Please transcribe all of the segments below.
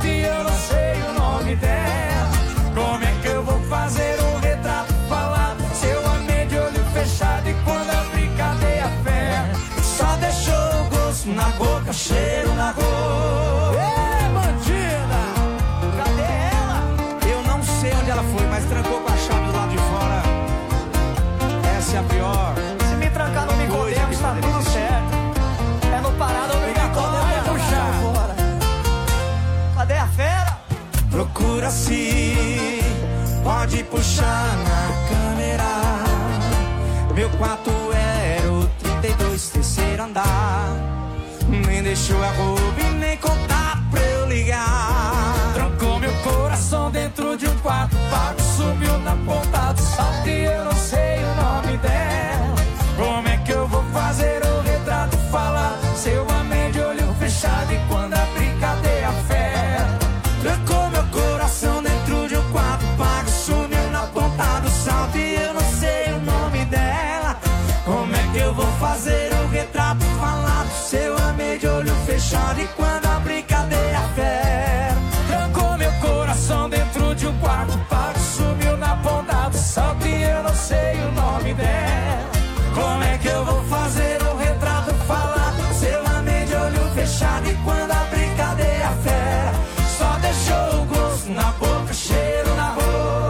e eu não sei o nome dela. Como é que eu vou fazer um retrato falado se eu amei de olho fechado e quando abri cadê a fé? Só deixou o gosto na boca, cheiro na roupa. Ei, bandida, cadê ela? Eu não sei onde ela foi, mas trancou com a chave do lado de fora. Essa é a pior. Se me trancar no Nicodemos tá tudo certo. É no parado ou no Nicodemos puxar fora. Cadê a fera? Procura-se, pode puxar na câmera. Meu quarto era o 32, terceiro andar. Nem deixou a roupa e nem contato pra eu ligar. Trancou meu coração dentro de um quarto vago. Sumiu na ponta do salto e eu não sei o nome dela. Como é que eu vou fazer o retrato falar se eu amei de olho fechado e quando abri cadê a fé? Trancou meu coração dentro de um quarto vago. Sumiu na ponta do salto e eu não sei o nome dela. Como é que eu vou fazer o retrato falado se eu amei de olho fechado e quando abri cadê a fé? Trancou meu coração dentro de um quarto vago. Sumiu na ponta do salto e eu não sei o nome dela. Como é que eu vou fazer o retrato falado se eu amei de olho fechado e quando abri cadê a fé? Só deixou o gosto na boca, cheiro na roupa.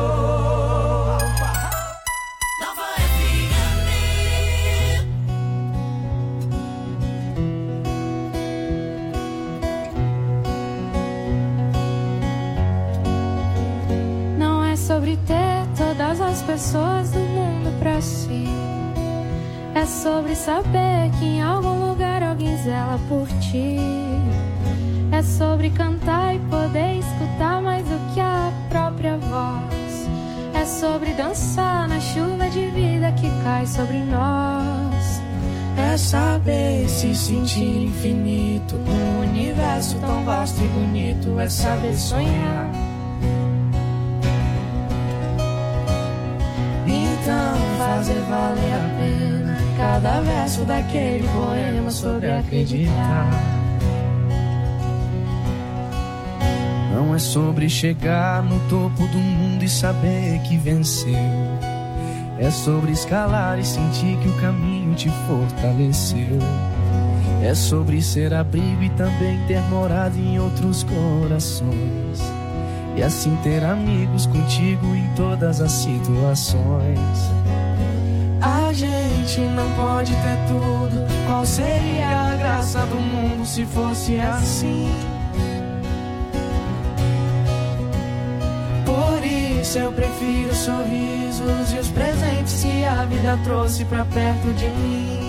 Nova FM. Não é sobre ter todas as pessoas do mundo pra si. É sobre saber que em algum lugar alguém zela por ti. É sobre cantar e poder escutar mais do que a própria voz. É sobre dançar na chuva de vida que cai sobre nós. É saber se sentir infinito num universo tão vasto e bonito. É saber sonhar. Então fazer valer a pena cada verso daquele poema sobre acreditar. Não é sobre chegar no topo do mundo e saber que venceu. É sobre escalar e sentir que o caminho te fortaleceu. É sobre ser abrigo e também ter morado em outros corações. E assim ter amigos contigo em todas as situações. A gente não pode ter tudo. Qual seria a graça do mundo se fosse assim? Por isso eu prefiro sorrisos e os presentes que a vida trouxe pra perto de mim.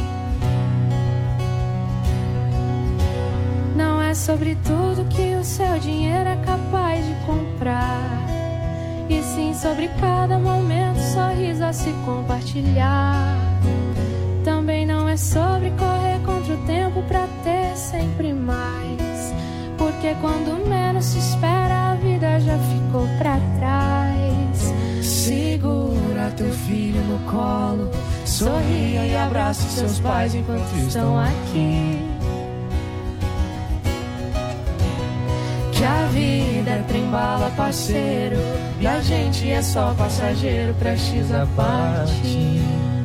Não é sobre tudo que o seu dinheiro é capaz de comprar, e sim sobre cada momento, sorriso a se compartilhar. Também não é sobre correr contra o tempo pra ter sempre mais, porque quando menos se espera a vida já ficou pra trás. Segura teu filho no colo, sorria e abrace seus pais enquanto estão aqui. Que a vida é trem-bala, parceiro, e a gente é só passageiro, prestes a partir.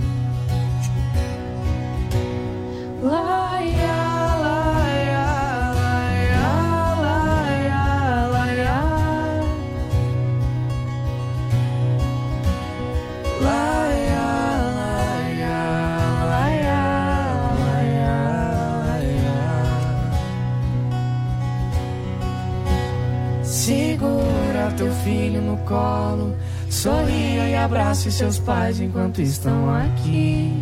Segura teu filho no colo, sorria e abrace seus pais enquanto estão aqui.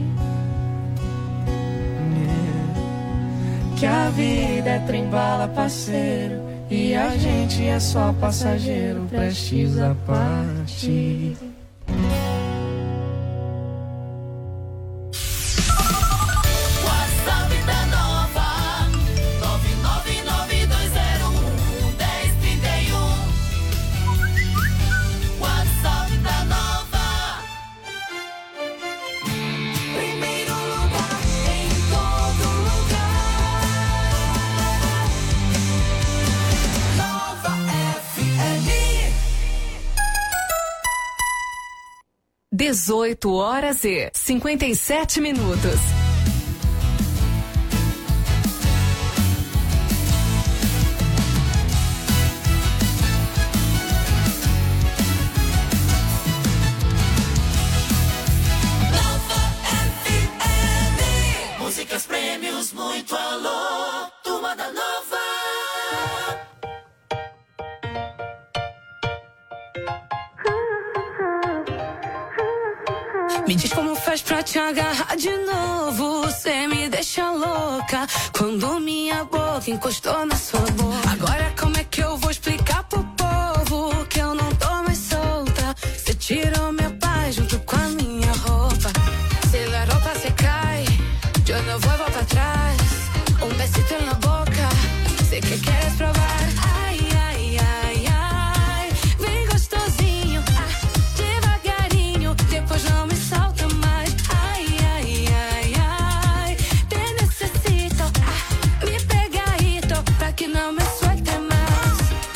Que a vida é trem-bala, parceiro, e a gente é só passageiro, prestes a partir. Nova 18h57. Músicas, prêmios, muito alô, Turma da Nova. Me diz como faz pra te agarrar de novo. Você me deixa louca quando minha boca encostou na sua boca. Agora como é que eu vou explicar pro povo que eu não tô mais solta? Você tirou minha paz junto com a minha roupa. Se la roupa se cai, eu não vou voltar atrás. Besito en la boca, sé que quieres probar. Ai, ai, ai, ai, vem gostosinho, devagarinho, depois não me solta mais. Ai, ai, ai, ai, te necesito, me pegadito, pra que não me suelte mais.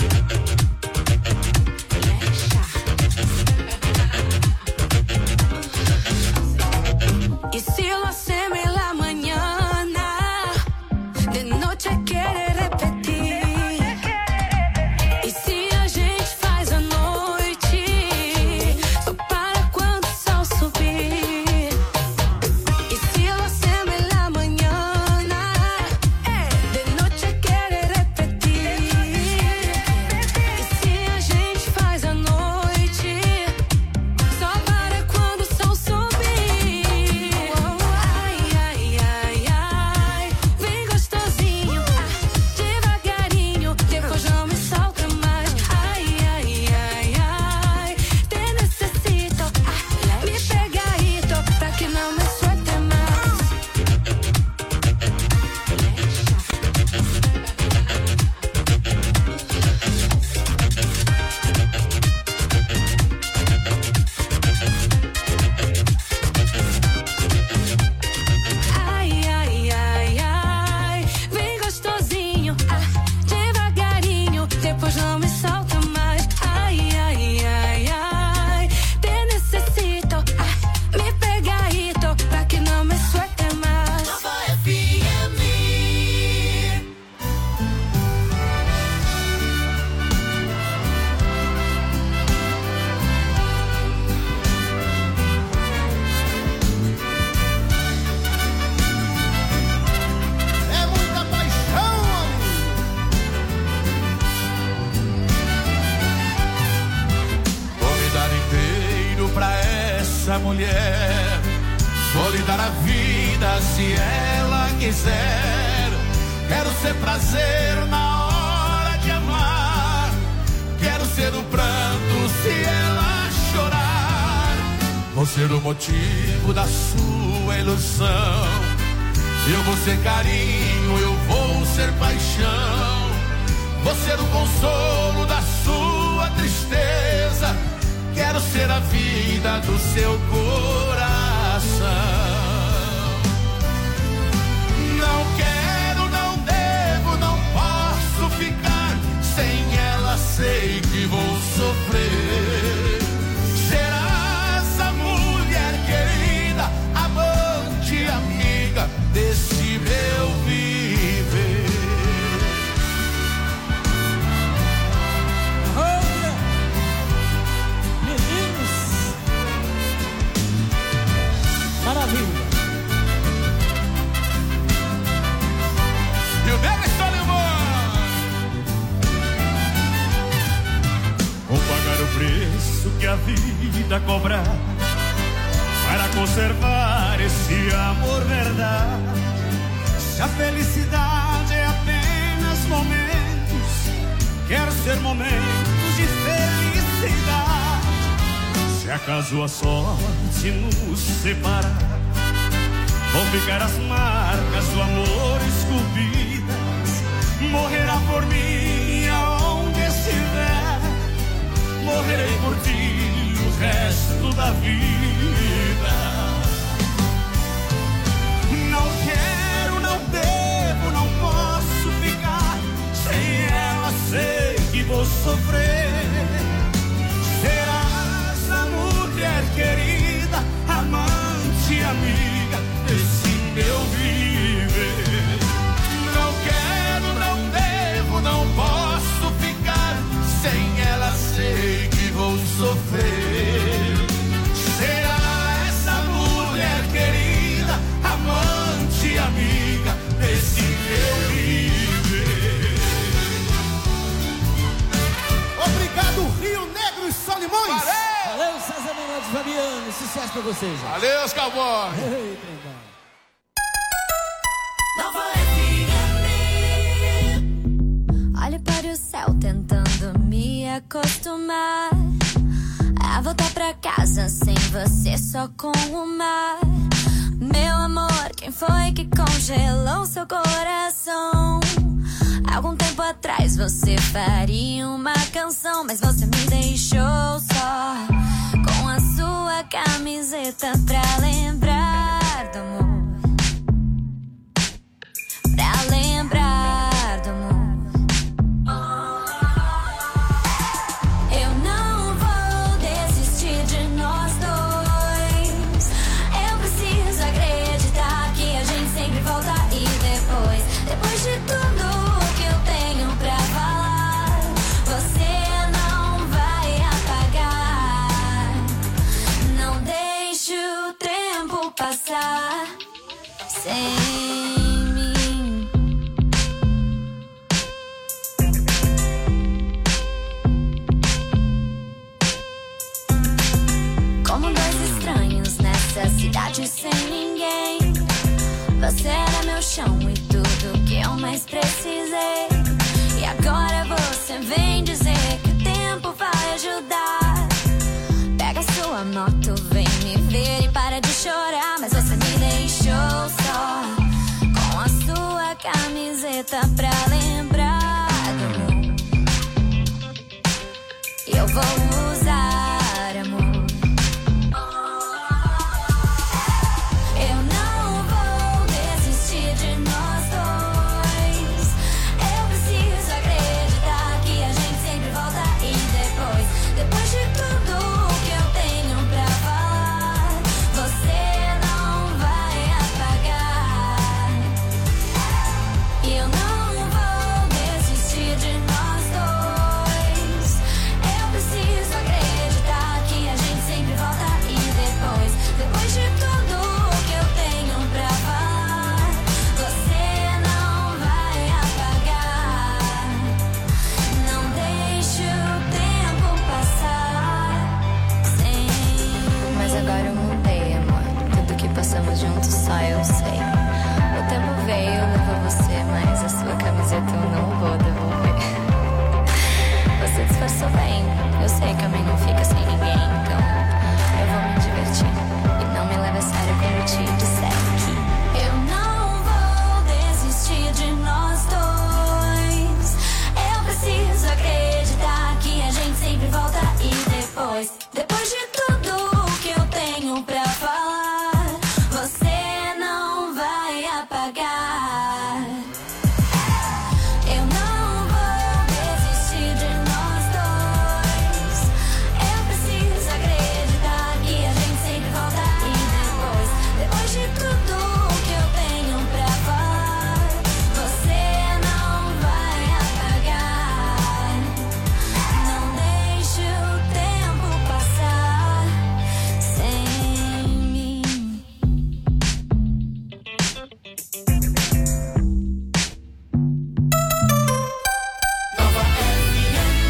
Y si lo hacemos en la mañana, de noche quiere repetir. E se a gente faz a noite, só para quando o sol subir. E se lo hacemos en la mañana, de noche quiere repetir. E se a gente faz a noite, só para quando o sol subir. Ai, ai, ai, ai, vem gostosinho, devagarinho, depois não me solta mais. Ai, ai, ai, ai, te necesito, me pegadito, pra que não me suelte mais. Ai, ai, ai, ai, vem gostosinho, devagarinho, depois não me solta mais. Ai, ai, ai, ai, te necesito, me pegadito, pra que não me suelte mais. Nova FM. É muita paixão, amigo. Vou me dar inteiro pra essa mulher. Vou lhe dar a vida se ela quiser. Quero ser prazer na hora de amar. Quero ser o pranto se ela chorar. Vou ser o motivo da sua ilusão. Eu vou ser carinho, eu vou ser paixão. Vou ser o consolo da sua tristeza. Quero ser a vida do seu coração. Não quero, não devo, não posso ficar. Sem ela sei que vou sofrer. Serás a mulher querida, amante, amiga desse meu viver. Meninos, maravilha. E o Mega Solimão. Vou pagar o preço que a vida cobrar para conservar esse amor verdade. Se a felicidade é apenas momentos, quero ser momentos de felicidade. Se acaso a sorte nos separar, vão ficar as marcas do amor esculpidas. Morrerá por mim aonde estiver, morrerei por ti o resto da vida. Não quero, não devo, não posso ficar. Sem ela sei que vou sofrer. Serás a mulher querida, desse meu viver. Não quero, não devo, não posso ficar sem ela, sei que vou sofrer. Será essa mulher querida, amante, amiga desse meu viver. Obrigado, Rio Negro e Solimões. Valeu, César Menotti, Fabiano. Sucesso pra vocês. Valeu, cowboy. Nova FM. Olho para o céu tentando me acostumar a voltar pra casa sem você, só com o mar. Meu amor, quem foi que congelou seu coração? Algum tempo atrás você faria uma canção, mas você me deixou só com a sua camiseta pra lembrar do amor. Pra lembrar do amor. Eu não vou desistir de nós dois. Eu preciso acreditar que a gente sempre volta e depois de tudo que eu tenho pra falar, você não vai apagar. Não deixe o tempo passar sem mim. Como dois estranhos nessa cidade sem ninguém, você era meu chão e tudo que eu mais precisei. E agora você vem dizer que o tempo vai ajudar. Pega sua moto, vem me ver e para de chorar. Mas você me deixou só com a sua camiseta pra lembrar do amor. E eu vou usar amor. Eu não vou desistir de nós dois. Eu preciso acreditar que a gente sempre volta e depois de tudo que eu tenho pra falar, você não vai apagar. Eu não vou desistir de nós dois. Eu preciso acreditar que a gente sempre volta e depois de tudo que eu tenho pra falar, você não vai apagar. Não deixe o tempo passar sem. Mas agora eu mudei, amor. Tudo que passamos juntos só eu sei. O tempo veio, levou você, mas a sua camiseta eu não vou devolver. Você disfarçou bem, eu sei que homem não fica sem ninguém, então eu vou me divertir. E não me leve a sério quando eu te disser que eu não vou desistir de nós dois. Eu preciso acreditar que a gente sempre volta e depois de tudo que eu tenho pra falar, você não vai apagar. Eu não vou desistir de nós dois. Eu preciso acreditar que a gente sempre volta e depois de tudo que eu tenho pra falar, você não vai apagar. Não deixe o tempo passar sem mim. Nova FM.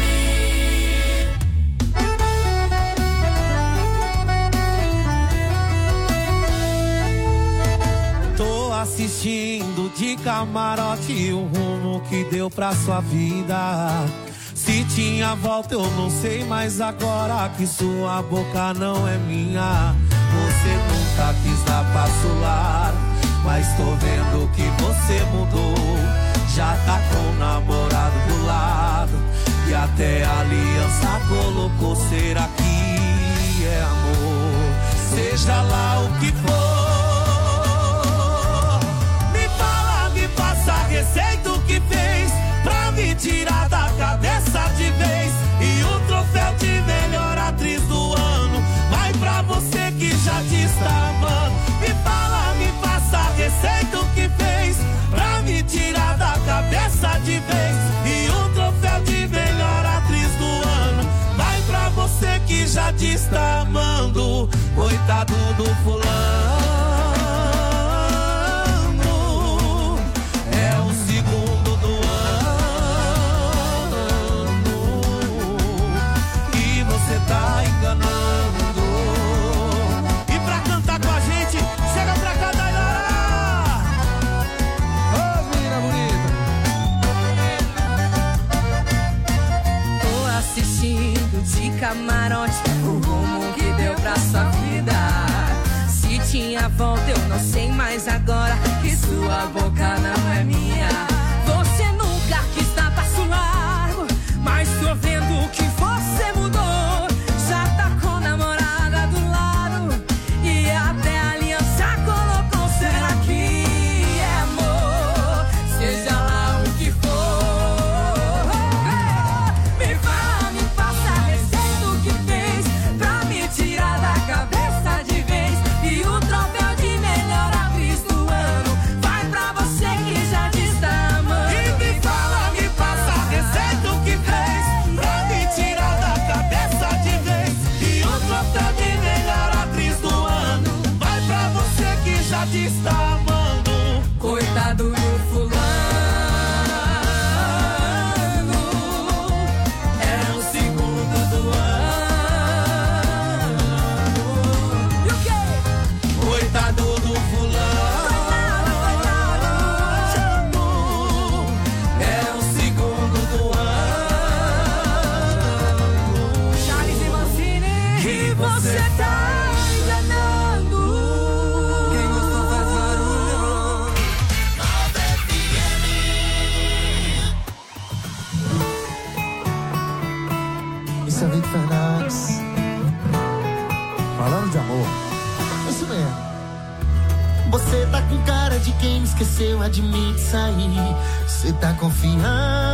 Tô assistindo de camarote o rumo que deu pra sua vida. Se tinha volta eu não sei, mas agora que sua boca não é minha. Você nunca quis dar passo largo, mas tô vendo que você mudou. Já tá com o namorado do lado e até a aliança colocou. Será que é amor? Seja lá o que for, me fala, me passa a receita o que fez pra me tirar da cabeça de vez. E o troféu de melhor atriz do ano vai pra você que já te está amando. Me fala, me passa já diz tá amando. Coitado do fulano, é o segundo do ano e você tá enganando. E pra cantar com a gente, chega pra cá, Dailara. Ô, menina bonita. Tô assistindo de camarote o rumo que deu pra sua vida. Se tinha volta eu não sei mais agora, que sua boca não é minha. Você nunca quis dar passo largo, mas tô vendo que você mudou. Já tá com namorada do lado e até aliança colocou. Será que é amor? Seja lá o que for. Me fala, me passa a receita que fez pra me tirar da cabeça de vez. E o troféu de melhor atriz do ano vai pra você que já diz tá amando. E me fala, me passa a receita que fez pra me tirar da cabeça de vez. E o troféu de melhor atriz do ano vai pra você que já diz tá amando. Coitado do fulano, é o segundo do ano. E o quê? Coitado do fulano, é o segundo do ano. Charles e Mancini, Que você tá enganando. Quem gostou faz barulho. Isso é Vitor Fernandes. Falando de amor. Isso mesmo. Você tá com cara de quem esqueceu, admite sair. Você tá confiando.